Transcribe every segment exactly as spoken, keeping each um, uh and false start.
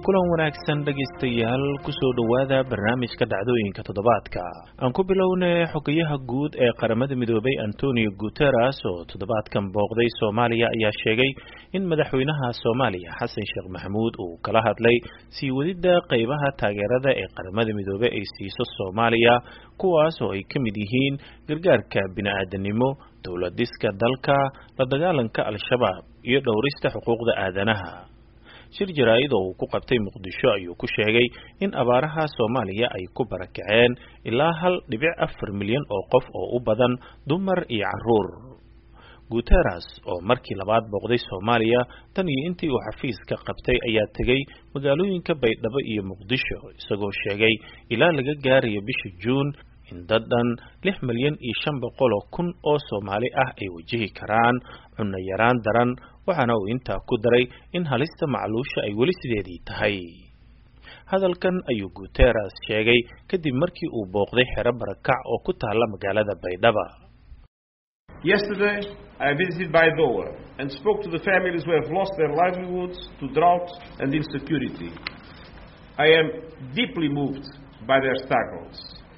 kulan wanaagsan dhageystayaal ku soo dhawaada barnaamijka dhacdooyinka toddobaadka aan ku bilownay xogayaha guud ee qaramada midoobay Antonio Guterres oo toddobaadkan booqday Soomaaliya ayaa sheegay in madaxweynaha Soomaaliya Xasan Sheekh Maxamuud uu kala hadlay sii wadida qaybaha taageerada ee qaramada midoobay ay siiso Soomaaliya kuwaas oo ay kamid yihiin gargaarka bini'aadanimo dawlad dhiska dalka la dagaalanka al-shabaab iyo dhowrista xuquuqda aadanaha shir jaraa'id oo ku qabtay Muqdisho ayuu ku sheegay in abaaraha Soomaaliya ay ku barakaceen ilaa hal dhibic afar milyan oo qof oo u badan dumar iyo caruur. Guterres oo markii labaad booqday Soomaaliya tan iyo intii uu xafiiska qabtay ayaa tagay magaalooyinka Baydhabo iyo Muqdisho isagoo sheegay ilaa laga gaarayo bisha Juun in dadan lix milyan iyo shan boqol oo kun oo Soomaali ah ay wajihi karaan cunno yaraan daran waxaana uu intaa ku daray in halista macluusha ay weli sideedii tahay. Hadalkan ayuu Guterres sheegay kadib markii uu booqday xero barakac oo ku taala magaalada Baydhabo. Yesterday, I visited Baidoa and spoke to the families who have lost their livelihoods to drought and insecurity. I am deeply moved by their struggles.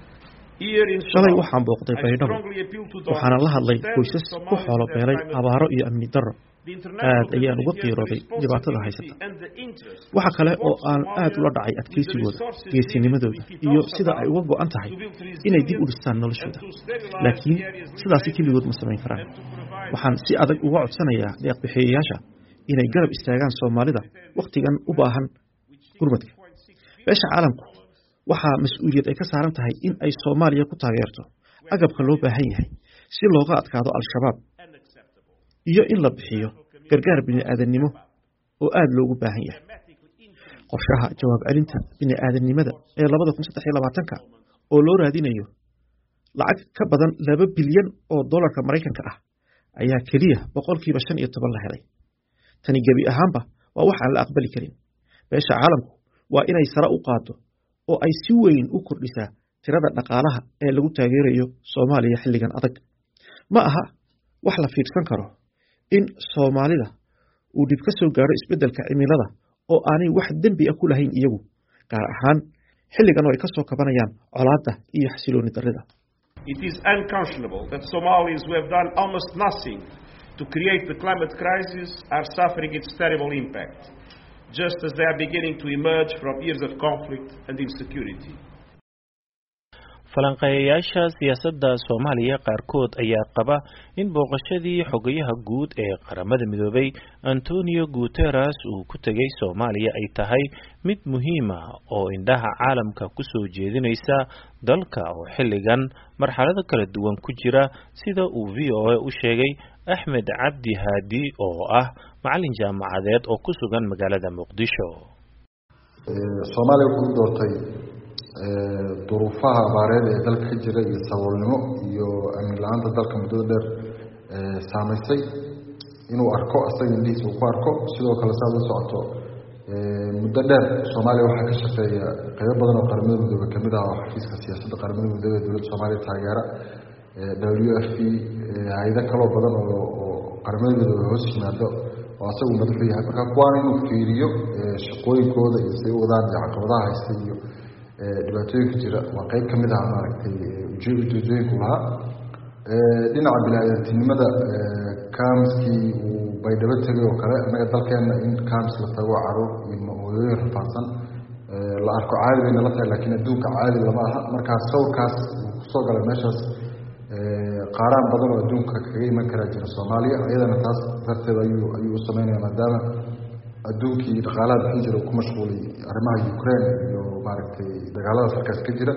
shalay waxaan booqday Baydhabo waxaana la hadlay qoysas ku xoolo beelay abaaro iyo amni darro aad ayaan uga qiirooday dhibaatada haysata waxa kale oo aan aad ula dhacay adkeysigooda geesinimadooda iyo sida ay uga go'an tahay inay dib u dhistaan noloshooda laakiin sidaasi keligood ma samayn karaan waxaan si adag uga codsanayaa deeq-bixiyayaasha inay garab istaagaan Soomaalida waqtigan u baahan gurmadka beesha caalamku waxaa mas'uuliyad ay ka saaran tahay in ay Soomaaliya ku taageerto agabka loo baahan yahay si looga adkaado al-shabaab iyo in la bixiyo gargaar bini'aadanimo oo aad loogu baahan yahay qorshaha jawaab celinta bini'aadanimada ee laba kun saddex iyo labaatan oo loo raadinayo lacag ka badan laba bilyan oo dollarka Mareykanka ah ayaa kaliya boqolkiiba shan iyo toban la helay tani gabi ahaanba waa wax aan la aqbali karin beesha caalamku waa inay sare u qaado oo ay si weyn u kordhisaa tirada dhaqaalaha ee lagu taageerayo Soomaaliya xilligan adag ma aha wax la fiirsan karo in Soomaalida uu dib ka soo gaaro isbedelka cimilada oo aanay wax dambi ah ku lahayn iyagu gaar ahaan xilligan oo ay ka soo kabanayaan colaadda iyo xasilooni darrida. It is unconscionable that Somalis who have done almost nothing to create the climate crisis are suffering its terrible impact, just as they are beginning to emerge from years of conflict and insecurity. falanqeeyayaasha siyaasadda Soomaaliya qaarkood ayaa qaba in booqashadii xogayaha guud ee qaramada midoobay Antonio Guterres uu ku tagay Soomaaliya ay tahay mid muhiim ah oo indhaha caalamka ku soo jeedinaysa dalka oo xilligan marxalado kala duwan ku jira sida uu V O A u sheegay Axmed Cabdi Haadi oo ah macallin jaamacadeed oo ku sugan magaalada Muqdisho. Soomaaliya ku doortay duruufaha abaareed ee dalka ka jira iyo saboolnimo iyo amni la'aanta dalka muddada dheer saameysay inuu arko asaga indhihiisa uu ku arko sidoo kale saad u socoto muddo dheer Soomaaliya waxaa ka shaqeeya qaybo badan oo qaramada midoobay ka mid ah oo xafiiska siyaasadda qaramada midoobay ee dowladda Soomaaliya taageera W F P hay'ado kale oo badan oo qaramada midoobay hoos yimaado oo asagu madax u yahay marka kuwaan inuu fiiriyo shaqooyinkooda iyo si wadaan caqabadaha haysta iyo dhibaatooyinka jira waa qayb ka mid ah maaragtay ujeedooyinku lahaa dhinaca bini'aadantinimada kaamskii uu Baydhabo tegay oo kale annaga dalkeenna in kaams la tago caruur iyo hooyooyin rafaadsan la arko caadi bay nala tahay laakiin adduunka caadi lama aha markaas sawirkaas uu kusoo galay meeshaas qaaraan badan oo adduunka kaga iman karaa jira Soomaaliya iyadana taas darteed ayuu ayuu u sameynaya maadaama adduunkii dhaqaalaha bixin jira ku mashquulay arrimaha Ukraine iyo maaragtay dagaalada halkaas ka jira.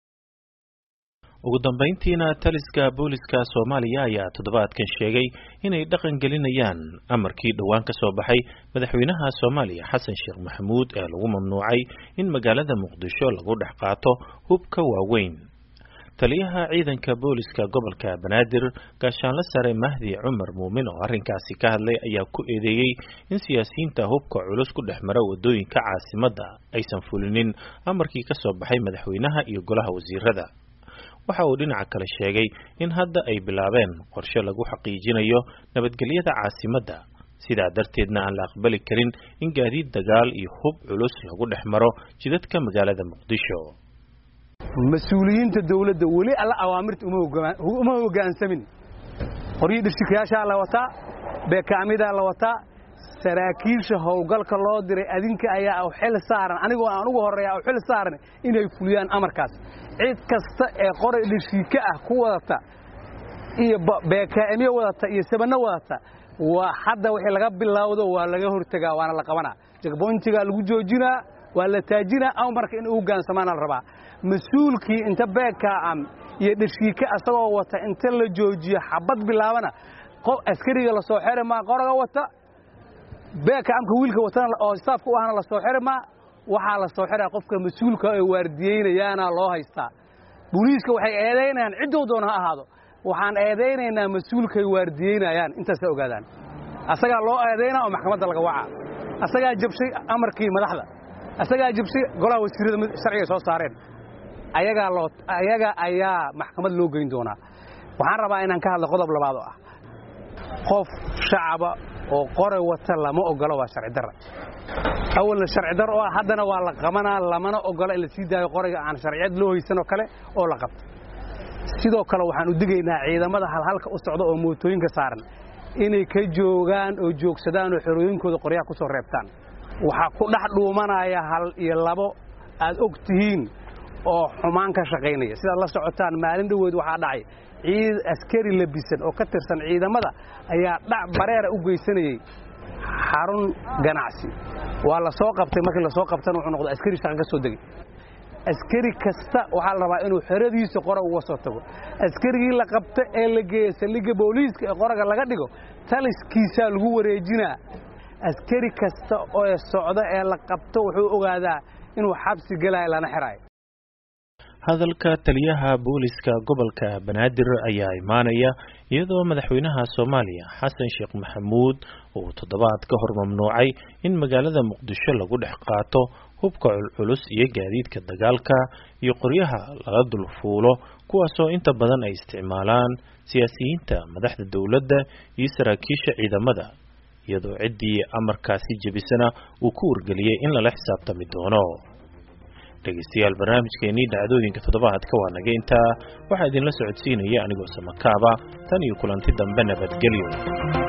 ugu dambeyntiina taliska booliska Soomaaliya ayaa toddobaadkan sheegay inay dhaqan gelinayaan amarkii dhawaan ka soo baxay madaxweynaha Soomaaliya Xasan Sheekh Maxamuud ee lagu mamnuucay in magaalada Muqdisho lagu dhex qaato hubka waaweyn. taliyaha ciidanka booliska gobolka Banaadir gaashaanle sare Mahdi Cumar Muumin oo arrinkaasi ka hadlay ayaa ku eedeeyay in siyaasiyiinta hubka culus ku dhexmara wadooyinka caasimadda aysan fulinin amarkii ka soo baxay madaxweynaha iyo golaha wasiirada. waxa uu dhinaca kale sheegay in hadda ay bilaabeen qorshe lagu xaqiijinayo nabadgelyada caasimadda sidaa darteedna aan la aqbali karin in gaadiid dagaal iyo hub culus lagu dhex maro jidadka magaalada Muqdisho. mas'uuliyiinta dawladda wali alla awaamirta uma hoggaansamin qoryo dhishikayaasha la wata beekaamida la wata saraakiisha howlgalka loo diray adinka ayaa u xil saaran anigoo aan ugu horeeyaa u xil saaran inay fuliyaan amarkaas cid kasta ee qoray dhishika ah ku wadata iyo beekaamiyo wadata iyo sabana wadata waa hadda wixii laga bilowdo waa laga hortagaa waana la qabanaa jagboontiga lagu joojinaa waa la taajinaa aw marka in uu gaansamaan la rabaa mas'uulkii inta beeka am iyo dhishika asagoo wata inta la joojiyo xabad bilaabana qof askariga la soo xiray ma qoraga wata beeka amka wiilka watan oo staafku ahna la soo xiray ma waxa la soo xiray qofka mas'uulka ee waardiyeynayana loo haystaa booliiska waxay eedeynayaan cidoo doona ha ahaado waxaan eedeynaynaa mas'uulka ay waardiyeynayaan intaas ay ogaadaan asaga loo eedeynaa oo maxkamadda laga waca asaga jabshay amarkii madaxda asaga jabshay golaha wasiirada sharciga soo saareen ayaga loo ayaga ayaa maxkamad loo geyn doona waxaan rabaa inaan ka hadlo qodob labaad oo ah qof shacaba oo qoray wata lama ogolo waa sharci darro awal sharci darro oo haddana waa la qabanaa lamana ogolo in la sii daayo qorayga aan sharciyad loo haysan oo kale oo la qabto sidoo kale waxaan u digaynaa ciidamada halhalka u socda oo mootooyinka saaran inay ka joogaan oo joogsadaan oo xorooyinkooda qoryaha ku soo reebtaan waxa ku dhax dhuumanaya hal iyo labo aad og tihiin oo xumaan ka shaqeynaya sida la socotaan maalin dhaweed waxa dhacay ciid askari labisan oo ka tirsan ciidamada ayaa dhac bareera u geysanayay xarun ganacsi waa la soo qabtay markii la soo qabtana wuxuu noqday askari shaqo ka soo degay askari kasta waxa la rabaa inuu xeradiisa qora uga soo tago askarigii la qabta ee la geeyay saldhigga booliiska ee qoraga laga dhigo taliskiisa lagu wareejinaa askari kasta oo socda ee la qabto wuxuu ogaadaa inuu xabsi galay lana xiray hadalka taliyaha booliska gobolka Banaadir ayaa imaanaya iyadoo madaxweynaha Soomaaliya Xasan Sheekh Maxamuud uu toddobaad ka hor mamnuucay in magaalada Muqdisho lagu dhex qaato hubka culus iyo gaadiidka dagaalka iyo qoryaha laga dul fuulo kuwaasoo inta badan ay isticmaalaan siyaasiyiinta madaxda dawladda iyo saraakiisha ciidamada iyadoo ciddii amarkaasi jabisana uu ku wargeliyay in lala xisaabtami doono. dhegeystayaal barnaamijkeennii dhacdooyinka toddobaadka waa naga intaa waxaa idinla socodsiinaya anigoo Samakaaba tan iyo kulanti dambe nabadgelyo.